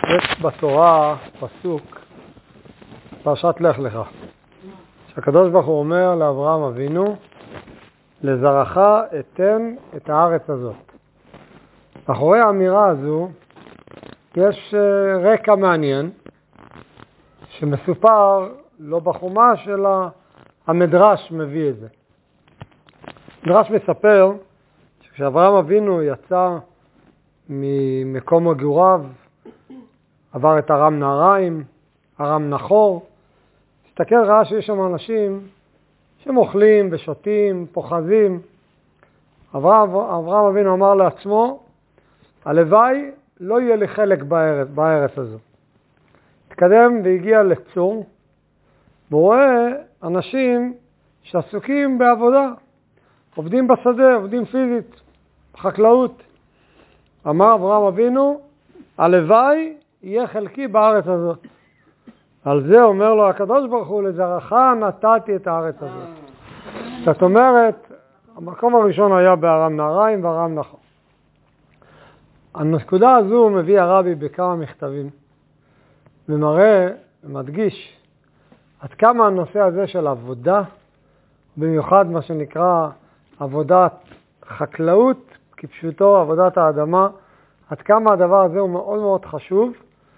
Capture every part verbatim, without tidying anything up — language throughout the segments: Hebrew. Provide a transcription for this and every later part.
יש בתורה פסוק, פרשת לך לך, שהקדוש ברוך הוא אומר לאברהם אבינו, לזרעך אתן את הארץ הזאת. אחרי האמירה הזו יש רקע מעניין שמסופר לא בחומש אלא המדרש מביא את זה. המדרש מספר שכשאברהם אבינו יצא ממקום מגוריו, עבר את ארם נהריים, ארם נחור, הסתכל ראה שיש שם אנשים שמאכלים ושותים, פוחזים. אברהם, אברהם אבינו אמר לעצמו, הלוואי לא יהיה לי חלק בארץ, בארץ הזו. התקדם והגיע לצור, והוא רואה אנשים שעסוקים בעבודה, עובדים בשדה, עובדים פיזית, בחקלאות. אמר אברהם אבינו, הלוואי יהיה חלקי בארץ הזאת. על זה אומר לו הקדוש ברוך הוא, לזרעך נתתי את הארץ הזאת. זאת אומרת, המקום הראשון היה בארם נהריים וארם נחור. הנקודה הזו מביא הרבי בכמה מכתבים, ומראה ומדגיש עד כמה הנושא הזה של עבודה, במיוחד מה שנקרא עבודת חקלאות, כפשוטו עבודת האדמה, עד כמה הדבר הזה הוא מאוד מאוד חשוב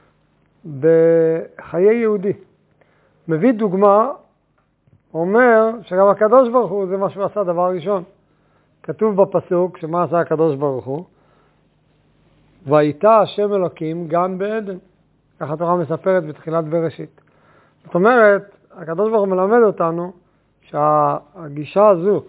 בחיי יהודי. מביא דוגמה, אומר שגם הקדוש ברוך הוא זה מה שהוא עשה דבר ראשון. כתוב בפסוק שמה עשה הקדוש ברוך הוא? והייתה השם אלוקים גם בעדן. ככה התורה מספרת בתחילת בראשית. זאת אומרת, הקדוש ברוך הוא מלמד אותנו שהגישה הזו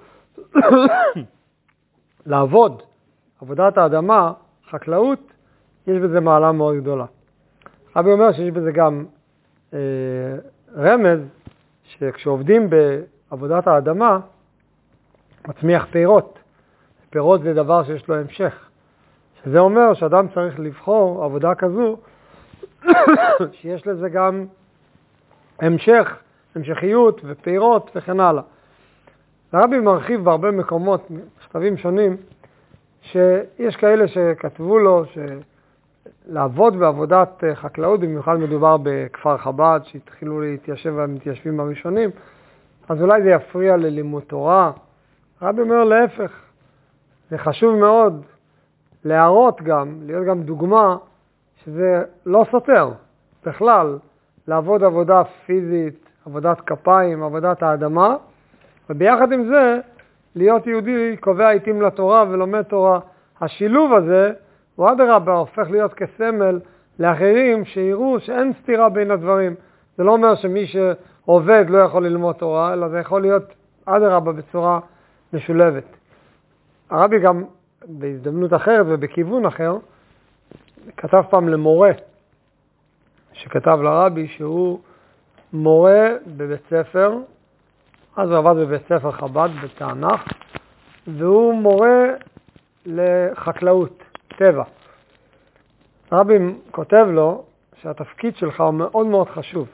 לעבוד, עבודת האדמה, חקלאות, יש בזה מעלה מאוד גדולה. רבי אומר שיש בזה גם אה, רמז, שכשעובדים בעבודת האדמה, מצמיח פירות. פירות זה דבר שיש לו המשך. שזה אומר שאדם צריך לבחור עבודה כזו, שיש לזה גם המשך, המשכיות ופירות וכן הלאה. הרבי מרחיב בהרבה מקומות, מכתבים שונים, שיש כאלה שכתבו לו שלעבוד בעבודת חקלאות, במיוחד מדובר בכפר חב"ד שהתחילו להתיישב והמתיישבים הראשונים, אז אולי זה יפריע ללימוד תורה. הרבי אומר להפך, זה חשוב מאוד להראות גם, להיות גם דוגמה, שזה לא סותר בכלל לעבוד עבודה פיזית, עבודת כפיים, עבודת האדמה, וביחד עם זה להיות יהודי קובע עיתים לתורה ולומד תורה. השילוב הזה הוא אדרבה הופך להיות כסמל לאחרים שיראו שאין סתירה בין הדברים. זה לא אומר שמי שעובד לא יכול ללמוד תורה, אלא זה יכול להיות אדרבה בצורה משולבת. הרבי גם בהזדמנות אחרת ובכיוון אחר, כתב פעם למורה, שכתב לרבי שהוא מורה בבית ספר, אז הוא עבד בבית ספר חב"ד בתענך, והוא מורה לחקלאות, טבע. הרבי כותב לו שהתפקיד שלך הוא מאוד מאוד חשוב,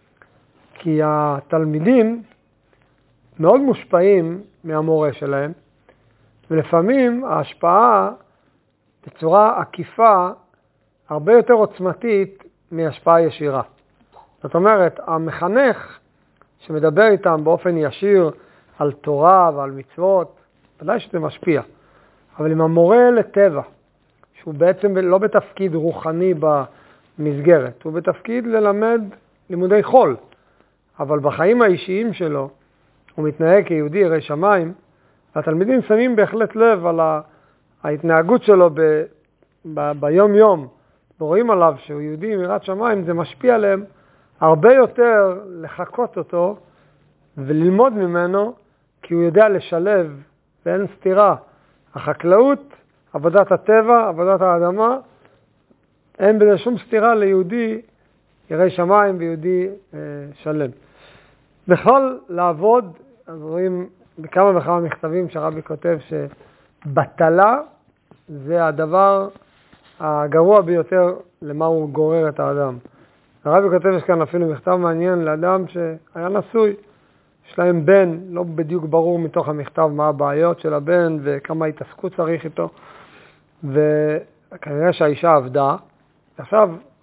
כי התלמידים מאוד מושפעים מהמורה שלהם, ולפעמים ההשפעה בצורה עקיפה הרבה יותר עוצמתית מהשפעה ישירה. זאת אומרת, המחנך שמדבר איתם באופן ישיר על תורה ועל מצוות, ודאי שזה משפיע. אבל עם המורה לטבע, שהוא בעצם לא בתפקיד רוחני במסגרת, הוא בתפקיד ללמד לימודי חול, אבל בחיים האישיים שלו הוא מתנהג כיהודי ירא שמיים, והתלמידים שמים בהחלט לב על ההתנהגות שלו ב, ב, ביום יום, ורואים עליו שהוא יהודי מיראת שמיים, זה משפיע עליהם הרבה יותר לחכות אותו וללמוד ממנו, כי הוא יודע לשלב ואין סתירה. החקלאות, עבודת הטבע, עבודת האדמה, אין בזה שום סתירה ליהודי ירא שמיים ויהודי אה, שלם. בכל לעבוד, אז רואים בכמה וכמה מכתבים שהרבי כותב שבטלה זה הדבר הגרוע ביותר למה הוא גורר את האדם. הרבי כותב, יש כאן אפילו מכתב מעניין לאדם שהיה נשוי, יש להם בן, לא בדיוק ברור מתוך המכתב מה הבעיות של הבן וכמה התעסקות צריך איתו, וכנראה שהאישה עבדה, עכשיו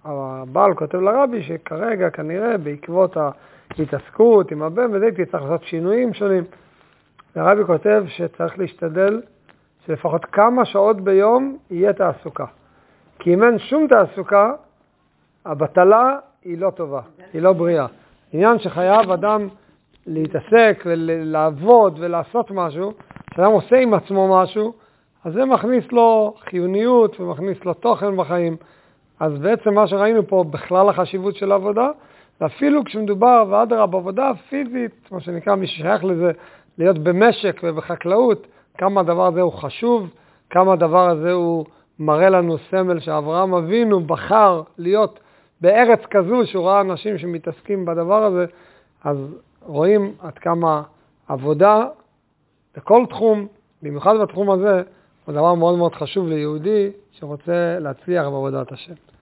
הבעל כותב לרבי שכרגע כנראה בעקבות ההתעסקות עם הבן וזה צריך לעשות שינויים שונים. הרבי כותב שצריך להשתדל שלפחות כמה שעות ביום יהיה תעסוקה. כי אם אין שום תעסוקה, הבטלה היא לא טובה, היא לא בריאה. עניין שחייב אדם להתעסק ולעבוד ולעשות משהו, כשאדם עושה עם עצמו משהו, אז זה מכניס לו חיוניות ומכניס לו תוכן בחיים. אז בעצם מה שראינו פה בכלל החשיבות של העבודה, ואפילו כשמדובר ואדרה בעבודה פיזית, מה שנקרא מי ששייך לזה, להיות במשק ובחקלאות, כמה הדבר הזה הוא חשוב, כמה הדבר הזה הוא מראה לנו סמל שאברהם אבינו בחר להיות בארץ כזו שהוא ראה אנשים שמתעסקים בדבר הזה, אז רואים עד כמה עבודה בכל תחום, במיוחד בתחום הזה, הוא דבר מאוד מאוד חשוב ליהודי שרוצה להצליח בעבודת השם.